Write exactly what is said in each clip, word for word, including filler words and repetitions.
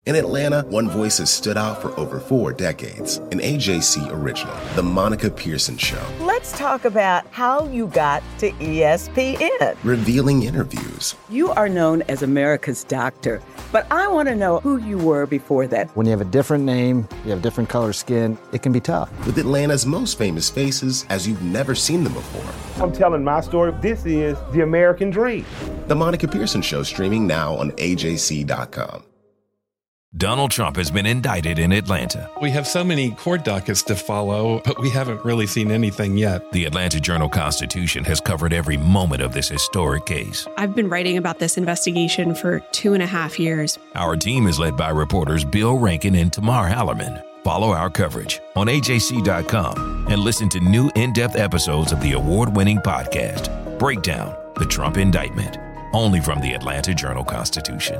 In Atlanta, one voice has stood out for over four decades. An A J C original, The Monica Pearson Show. Let's talk about how you got to E S P N. Revealing interviews. You are known as America's doctor, but I want to know who you were before that. When you have a different name, you have different color skin, it can be tough. With Atlanta's most famous faces as you've never seen them before. I'm telling my story. This is the American dream. The Monica Pearson Show, streaming now on A J C dot com. Donald Trump has been indicted in Atlanta. We have so many court dockets to follow, but we haven't really seen anything yet. The Atlanta Journal-Constitution has covered every moment of this historic case. I've been writing about this investigation for two and a half years. Our team is led by reporters Bill Rankin and Tamar Hallerman. Follow our coverage on A J C dot com and listen to new in-depth episodes of the award-winning podcast, Breakdown, the Trump Indictment, only from the Atlanta Journal-Constitution.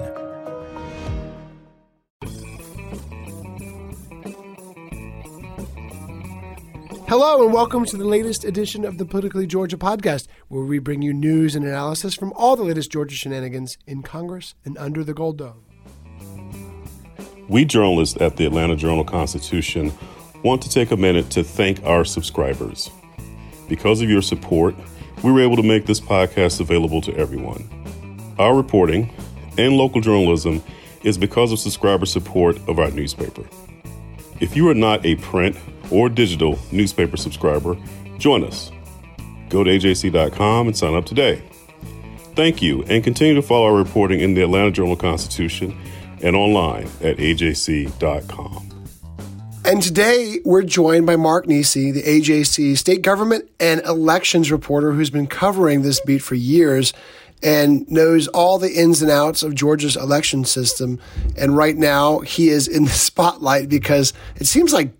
Hello and welcome to the latest edition of the Politically Georgia podcast, where we bring you news and analysis from all the latest Georgia shenanigans in Congress and under the Gold Dome. We journalists at the Atlanta Journal-Constitution want to take a minute to thank our subscribers. Because of your support, we were able to make this podcast available to everyone. Our reporting and local journalism is because of subscriber support of our newspaper. If you are not a print or digital newspaper subscriber, join us. Go to A J C dot com and sign up today. Thank you, and continue to follow our reporting in the Atlanta Journal-Constitution and online at A J C dot com. And today we're joined by Mark Nesi, the A J C state government and elections reporter who's been covering this beat for years and knows all the ins and outs of Georgia's election system. And right now he is in the spotlight because it seems like,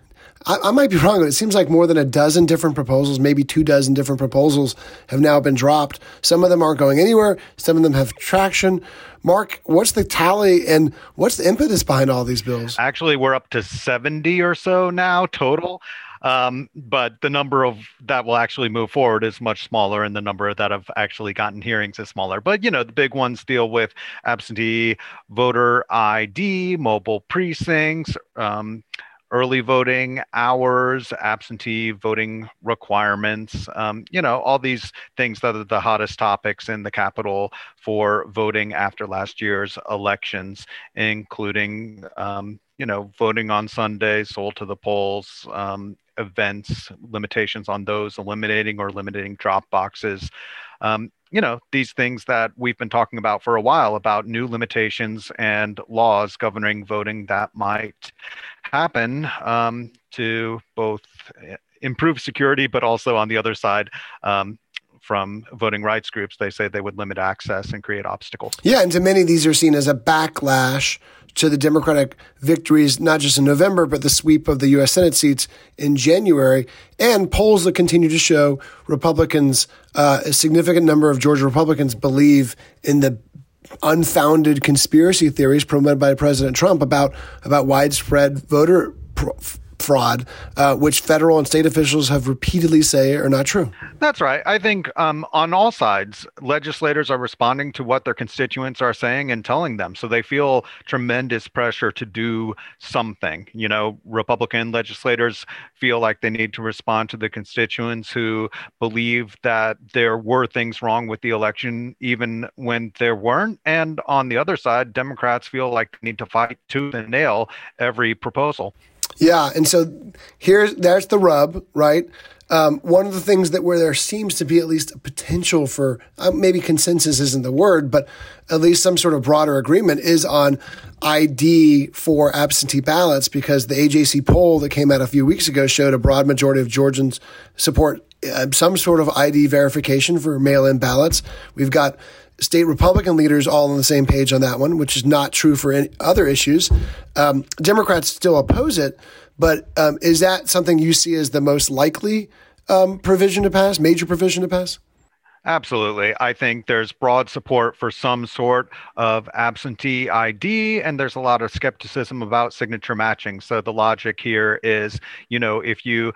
I, I might be wrong, but it seems like more than a dozen different proposals, maybe two dozen different proposals have now been dropped. Some of them aren't going anywhere. Some of them have traction. Mark, what's the tally and what's the impetus behind all these bills? Actually, we're up to seventy or so now total. Um, but the number of that will actually move forward is much smaller, and the number that have actually gotten hearings is smaller. But, you know, the big ones deal with absentee voter I D, mobile precincts, um, early voting hours, absentee voting requirements, um, you know, all these things that are the hottest topics in the Capitol for voting after last year's elections, including, um, you know, voting on Sunday, sold to the polls, um, events, limitations on those, eliminating or limiting drop boxes. Um, you know, these things that we've been talking about for a while about new limitations and laws governing voting that might happen um, to both improve security, but also on the other side, um, from voting rights groups, they say they would limit access and create obstacles. Yeah, and to many, these are seen as a backlash to the Democratic victories, not just in November, but the sweep of the U S Senate seats in January, and polls that continue to show Republicans, uh, a significant number of Georgia Republicans believe in the unfounded conspiracy theories promoted by President Trump about, about widespread voter pro- fraud, uh, which federal and state officials have repeatedly say are not true. That's right. I think um, on all sides, legislators are responding to what their constituents are saying and telling them. So they feel tremendous pressure to do something. You know, Republican legislators feel like they need to respond to the constituents who believe that there were things wrong with the election, even when there weren't. And on the other side, Democrats feel like they need to fight tooth and nail every proposal. Yeah, and so here's there's the rub, right? Um, one of the things that where there seems to be at least a potential for uh, maybe consensus isn't the word, but at least some sort of broader agreement is on I D for absentee ballots, because the A J C poll that came out a few weeks ago showed a broad majority of Georgians support uh, some sort of I D verification for mail-in ballots. We've got state Republican leaders all on the same page on that one, which is not true for any other issues. Um, Democrats still oppose it, but um, is that something you see as the most likely um, provision to pass, major provision to pass? Absolutely. I think there's broad support for some sort of absentee I D, and there's a lot of skepticism about signature matching. So the logic here is, you know, if you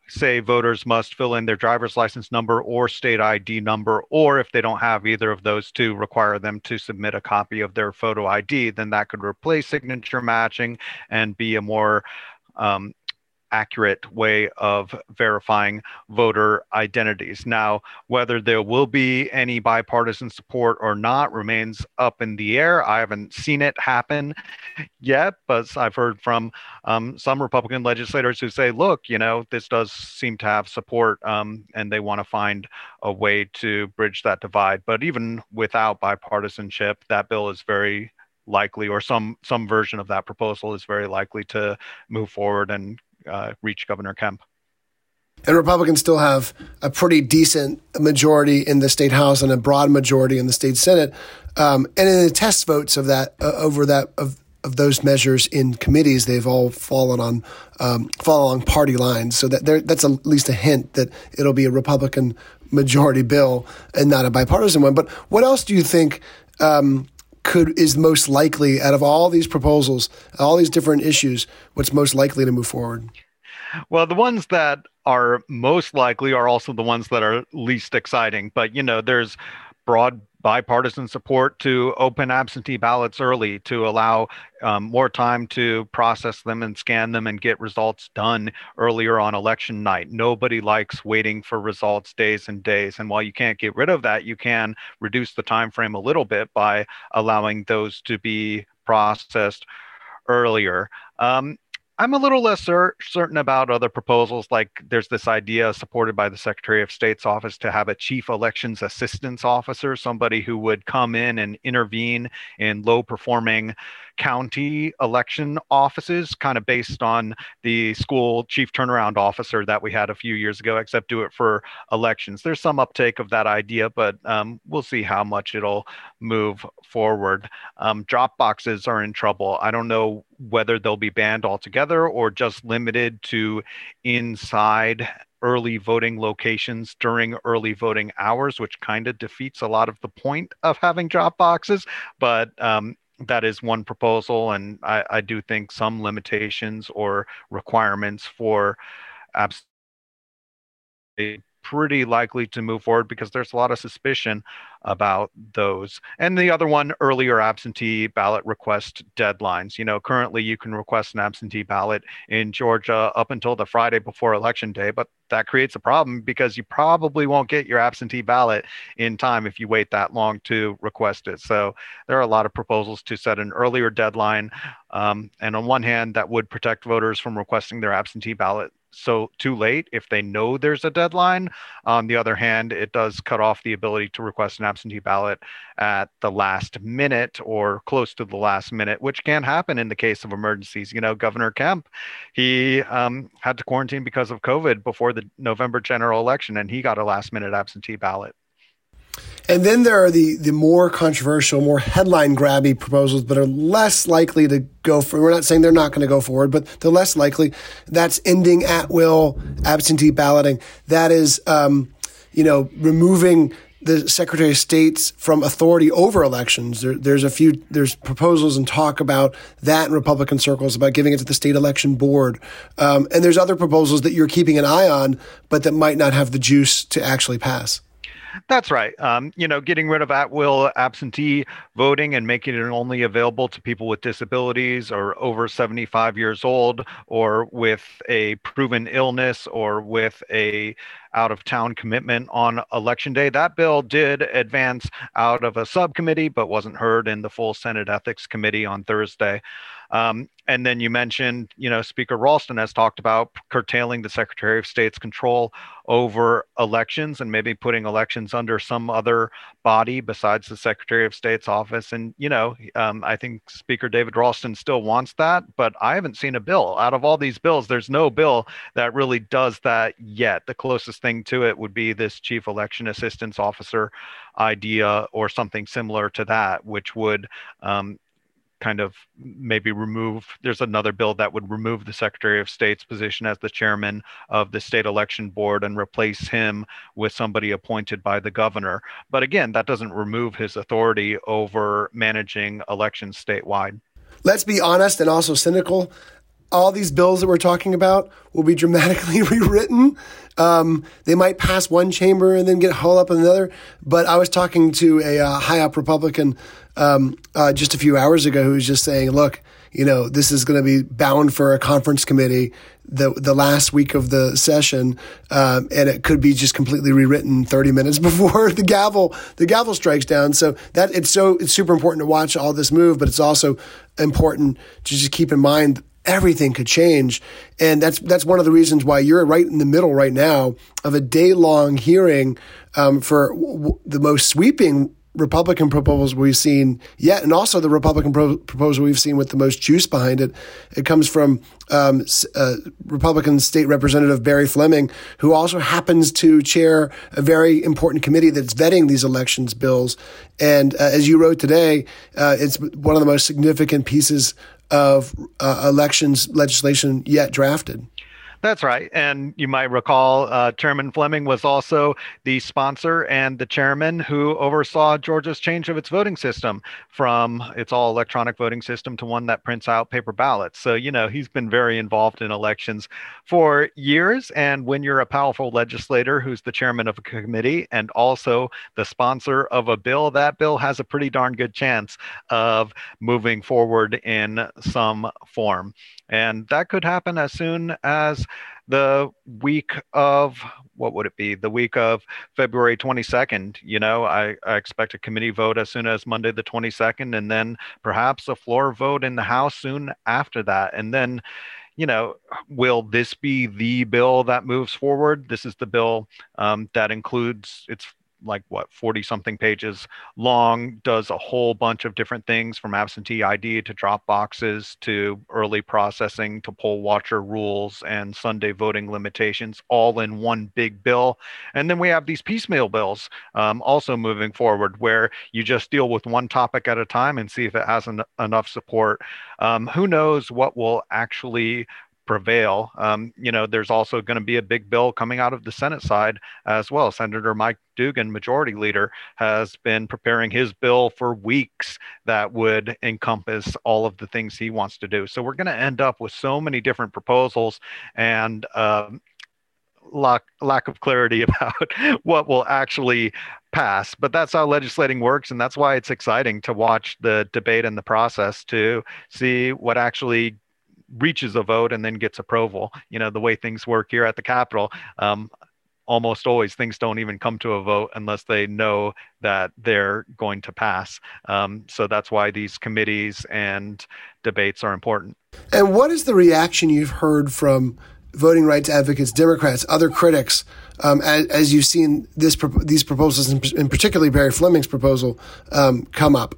say voters must fill in their driver's license number or state I D number, or if they don't have either of those two, require them to submit a copy of their photo I D, then that could replace signature matching and be a more um, accurate way of verifying voter identities. Now, whether there will be any bipartisan support or not remains up in the air. I haven't seen it happen yet, but I've heard from um, some Republican legislators who say, look, you know, this does seem to have support um, and they want to find a way to bridge that divide. But even without bipartisanship, that bill is very likely, or some some version of that proposal is very likely to move forward and Uh, reach Governor Kemp. And Republicans still have a pretty decent majority in the state House and a broad majority in the state Senate. Um, and in the test votes of that, uh, over that of, of those measures in committees, they've all fallen on um, fallen along party lines. So that there, that's at least a hint that it'll be a Republican majority bill and not a bipartisan one. But what else do you think Um, could is most likely out of all these proposals, all these different issues, what's most likely to move forward? Well, the ones that are most likely are also the ones that are least exciting. But, you know, there's broad bipartisan support to open absentee ballots early, to allow um, more time to process them and scan them and get results done earlier on election night. Nobody likes waiting for results days and days. And while you can't get rid of that, you can reduce the time frame a little bit by allowing those to be processed earlier. Um, I'm a little less cer- certain about other proposals. Like there's this idea supported by the Secretary of State's office to have a chief elections assistance officer, somebody who would come in and intervene in low performing county election offices, kind of based on the school chief turnaround officer that we had a few years ago, except do it for elections. There's some uptake of that idea, but um, we'll see how much it'll move forward. Um, drop boxes are in trouble. I don't know whether they'll be banned altogether or just limited to inside early voting locations during early voting hours, which kind of defeats a lot of the point of having drop boxes. But um, that is one proposal, and I, I do think some limitations or requirements for absentee pretty likely to move forward because there's a lot of suspicion about those. And the other one, earlier absentee ballot request deadlines. You know, currently you can request an absentee ballot in Georgia up until the Friday before Election Day, but that creates a problem because you probably won't get your absentee ballot in time if you wait that long to request it. So there are a lot of proposals to set an earlier deadline. Um, and on one hand, that would protect voters from requesting their absentee ballot so too late if they know there's a deadline. On the other hand, it does cut off the ability to request an absentee ballot at the last minute or close to the last minute, which can happen in the case of emergencies. You know, Governor Kemp, he um, had to quarantine because of COVID before the November general election, and he got a last minute absentee ballot. And then there are the the more controversial, more headline-grabby proposals, but are less likely to go for. We're not saying they're not going to go forward, but they're less likely. That's ending at-will absentee balloting. That is, um, you know, removing the Secretary of State's from authority over elections. There, there's a few. There's proposals and talk about that in Republican circles about giving it to the state election board. Um, and there's other proposals that you're keeping an eye on, but that might not have the juice to actually pass. That's right. Um, you know, getting rid of at-will absentee voting and making it only available to people with disabilities or over seventy-five years old or with a proven illness or with a out-of-town commitment on Election Day. That bill did advance out of a subcommittee, but wasn't heard in the full Senate Ethics Committee on Thursday. Um, and then you mentioned, you know, Speaker Ralston has talked about curtailing the Secretary of State's control over elections and maybe putting elections under some other body besides the Secretary of State's office. And, you know, um, I think Speaker David Ralston still wants that, but I haven't seen a bill. Out of all these bills, there's no bill that really does that yet. The closest thing to it would be this chief election assistance officer idea or something similar to that, which would um, kind of maybe remove, there's another bill that would remove the Secretary of State's position as the chairman of the state election board and replace him with somebody appointed by the governor. But again, that doesn't remove his authority over managing elections statewide. Let's be honest and also cynical. all these bills that we're talking about will be dramatically rewritten. Um, they might pass one chamber and then get hauled up in another. But I was talking to a uh, high-up Republican um, uh, just a few hours ago who was just saying, look, you know, this is going to be bound for a conference committee the the last week of the session, um, and it could be just completely rewritten thirty minutes before the gavel the gavel strikes down. So that it's so it's super important to watch all this move, but it's also important to just keep in mind everything could change, and that's that's one of the reasons why you're right in the middle right now of a day long hearing um, for w- w- the most sweeping Republican proposals we've seen yet, and also the Republican pro- proposal we've seen with the most juice behind it. It comes from um, uh, Republican State Representative Barry Fleming, who also happens to chair a very important committee that's vetting these elections bills. And uh, as you wrote today, uh, it's one of the most significant pieces of uh, elections legislation yet drafted. That's right. And you might recall uh, Chairman Fleming was also the sponsor and the chairman who oversaw Georgia's change of its voting system from its all electronic voting system to one that prints out paper ballots. So, you know, he's been very involved in elections for years. And when you're a powerful legislator who's the chairman of a committee and also the sponsor of a bill, that bill has a pretty darn good chance of moving forward in some form. And that could happen as soon as the week of, what would it be? The week of February twenty-second. You know, I, I expect a committee vote as soon as Monday the twenty-second, and then perhaps a floor vote in the House soon after that. And then, you know, will this be the bill that moves forward? This is the bill um, that includes, it's like what, forty something pages long, does a whole bunch of different things from absentee I D to drop boxes to early processing to poll watcher rules and Sunday voting limitations, all in one big bill. And then we have these piecemeal bills um, also moving forward where you just deal with one topic at a time and see if it has en- enough support. Um, who knows what will actually prevail. Um, you know, there's also going to be a big bill coming out of the Senate side as well. Senator Mike Dugan, Majority Leader, has been preparing his bill for weeks that would encompass all of the things he wants to do. So we're going to end up with so many different proposals and um, lack, lack of clarity about what will actually pass. But that's how legislating works, and that's why it's exciting to watch the debate and the process to see what actually reaches a vote and then gets approval. You know, the way things work here at the Capitol, um, almost always things don't even come to a vote unless they know that they're going to pass. Um, so that's why these committees and debates are important. And what is the reaction you've heard from voting rights advocates, Democrats, other critics, um, as, as you've seen this these proposals, and particularly Barry Fleming's proposal, um, come up?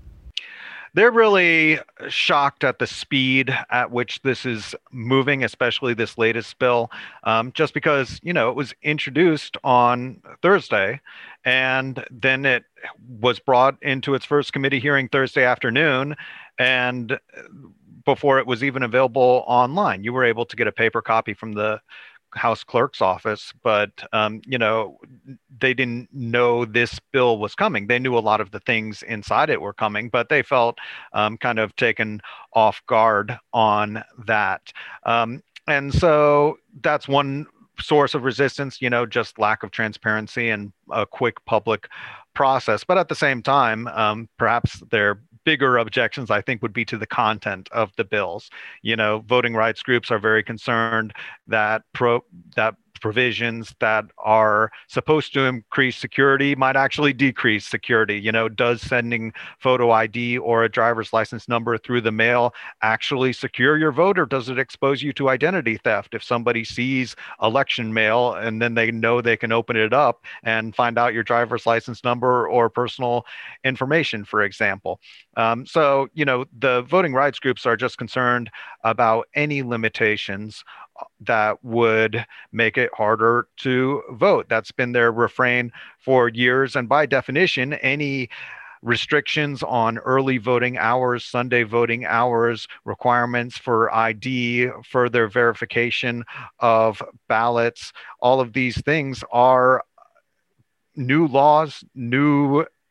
They're really shocked at the speed at which this is moving, especially this latest bill, um, just because, you know, it was introduced on Thursday and then it was brought into its first committee hearing Thursday afternoon. And before it was even available online, you were able to get a paper copy from the House clerk's office, but um, you know, they didn't know this bill was coming. They knew a lot of the things inside it were coming, but they felt um, kind of taken off guard on that. Um, and so that's one source of resistance, you know, just lack of transparency and a quick public process. But at the same time, um, perhaps they're bigger objections, I think, would be to the content of the bills. You know, voting rights groups are very concerned that pro that provisions that are supposed to increase security might actually decrease security. You know, does sending photo I D or a driver's license number through the mail actually secure your vote, or does it expose you to identity theft if somebody sees election mail and then they know they can open it up and find out your driver's license number or personal information, for example? Um, so, you know, the voting rights groups are just concerned about any limitations that would make it harder to vote. That's been their refrain for years. And by definition, any restrictions on early voting hours, Sunday voting hours, requirements for I D, further verification of ballots, all of these things are new laws, new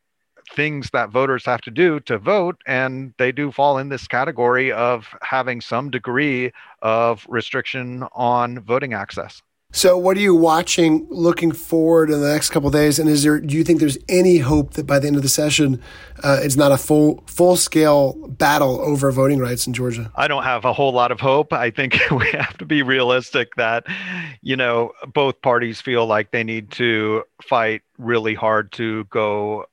things that voters have to do to vote, and they do fall in this category of having some degree of restriction on voting access. So what are you watching, looking forward in the next couple of days? And is there, do you think there's any hope that by the end of the session, uh, it's not a full, full scale battle over voting rights in Georgia? I don't have a whole lot of hope. I think we have to be realistic that, you know, both parties feel like they need to fight really hard to go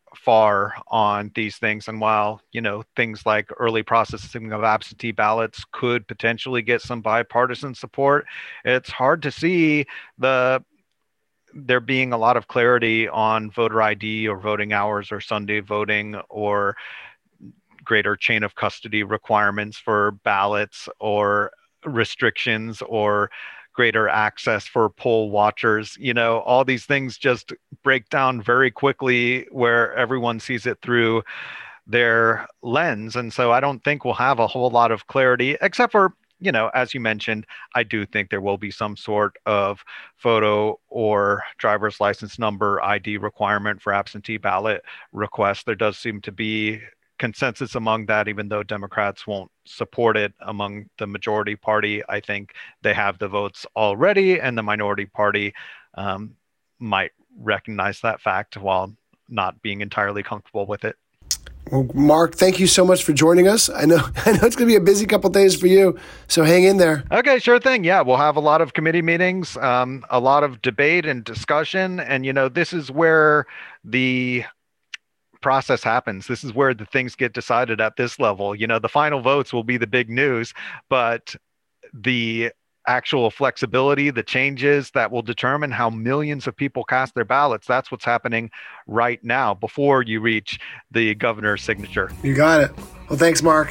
far on these things. And while, you know, things like early processing of absentee ballots could potentially get some bipartisan support, it's hard to see the there being a lot of clarity on voter I D or voting hours or Sunday voting or greater chain of custody requirements for ballots or restrictions or greater access for poll watchers. You know, all these things just break down very quickly where everyone sees it through their lens. And so I don't think we'll have a whole lot of clarity, except for, you know, as you mentioned, I do think there will be some sort of photo or driver's license number I D requirement for absentee ballot requests. There does seem to be consensus among that, even though Democrats won't support it among the majority party. I think they have the votes already, and the minority party um, might recognize that fact while not being entirely comfortable with it. Well, Mark, thank you so much for joining us. I know I know it's going to be a busy couple of days for you, so hang in there. Okay, sure thing. Yeah, we'll have a lot of committee meetings, um, a lot of debate and discussion, and, you know, this is where the process happens. This is where the things get decided at this level. You know, the final votes will be the big news, but the actual flexibility, the changes that will determine how millions of people cast their ballots, that's what's happening right now before you reach the governor's signature. You got it. Well, thanks, Mark.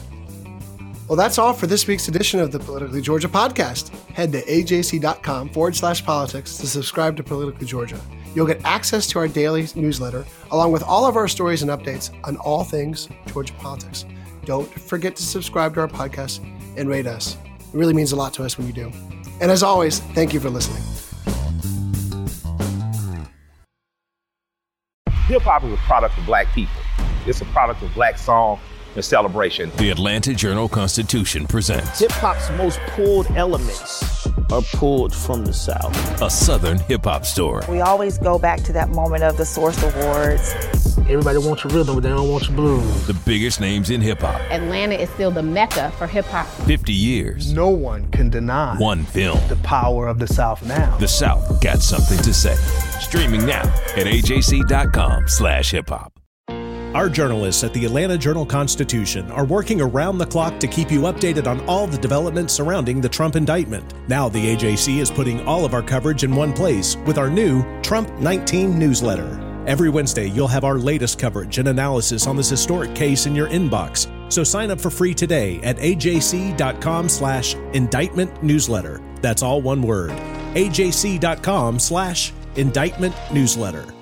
Well, that's all for this week's edition of the Politically Georgia podcast. Head to ajc.com forward slash politics to subscribe to Politically Georgia. You'll get access to our daily newsletter, along with all of our stories and updates on all things Georgia politics. Don't forget to subscribe to our podcast and rate us. It really means a lot to us when you do. And as always, thank you for listening. Hip-hop is a product of Black people. It's a product of Black song and celebration. The Atlanta Journal-Constitution presents hip-hop's most pulled elements are pulled from the South. A Southern hip-hop story. We always go back to that moment of the Source Awards. Everybody wants your rhythm, but they don't want your blues. The biggest names in hip-hop. Atlanta is still the mecca for hip-hop. fifty years. No one can deny one film. The power of the South now. The South got something to say. Streaming now at ajc.com slash hip-hop. Our journalists at the Atlanta Journal-Constitution are working around the clock to keep you updated on all the developments surrounding the Trump indictment. Now the A J C is putting all of our coverage in one place with our new Trump nineteen newsletter. Every Wednesday, you'll have our latest coverage and analysis on this historic case in your inbox. So sign up for free today at ajc.com slash indictment newsletter. That's all one word. ajc.com slash indictment newsletter.